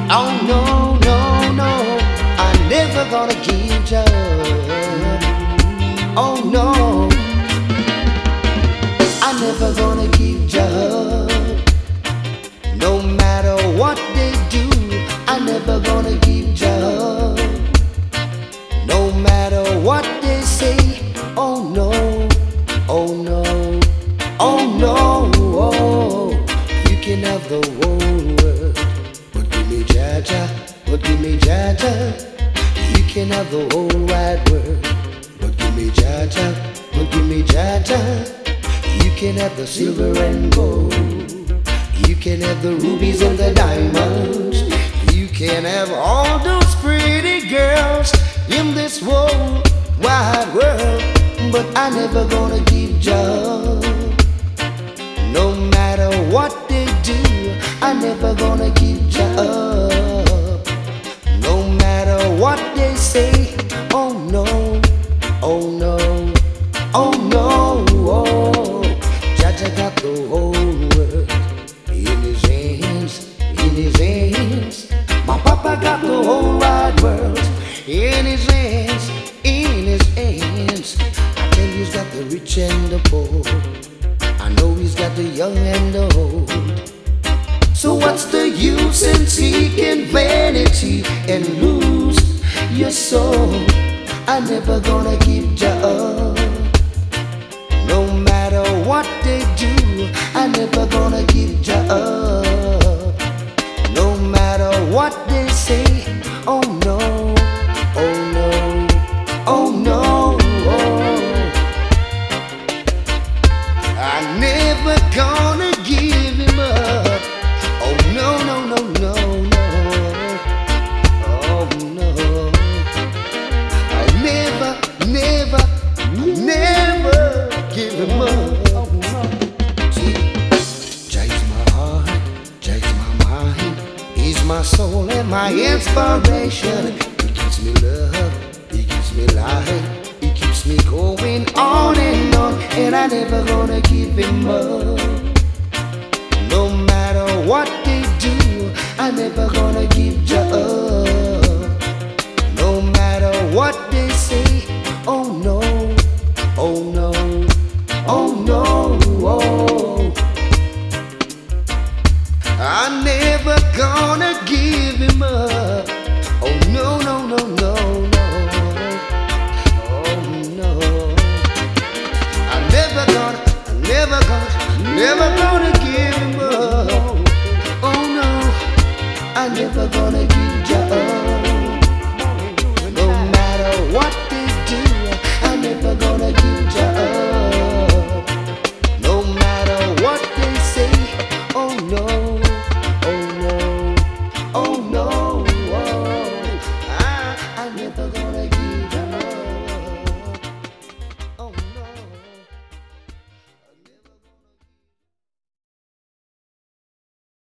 Oh no, no, no, I'm never gonna give you up. Oh no, I'm never gonna give you up. No matter what they do, I'm never gonna give you up. No matter what they say, oh no, oh no, oh no, oh, you can have the whole world, but give me Jaja, but give me Jaja. You can have the whole wide world, but give me Jaja, but give me Jaja. You can have the silver and gold, you can have the rubies and the diamonds, you can have all those pretty girls in this whole wide world, but I never gonna give you. No matter what they do, I never gonna give you up. No matter what they say, oh no, oh no, oh no, oh. Jaja got the whole world in his hands, in his hands. My papa got the whole wide world in his hands, in his hands. I tell you, he's got the rich and the poor. I know he's got the young and the old. So what's the use in seeking vanity and lose your soul? I'm never gonna give you up. No matter what they do, I'm never gonna give you up. No matter what they say, oh no, oh no, oh no, oh. I'm never gonna give him up. Oh no, no, no, no, no. Oh no. I never, never, never give him up. See, Jah is my heart, Jah is my mind. He's my soul and my inspiration. He gives me love, he gives me life, he keeps me going on, and I never gonna give him up. No matter what they do, I never gonna give you up. No matter what they say, oh no, oh no, oh no, oh. I'm never gonna give him up. Oh no, no, no, no, no. Oh no. I'm never gonna, never gonna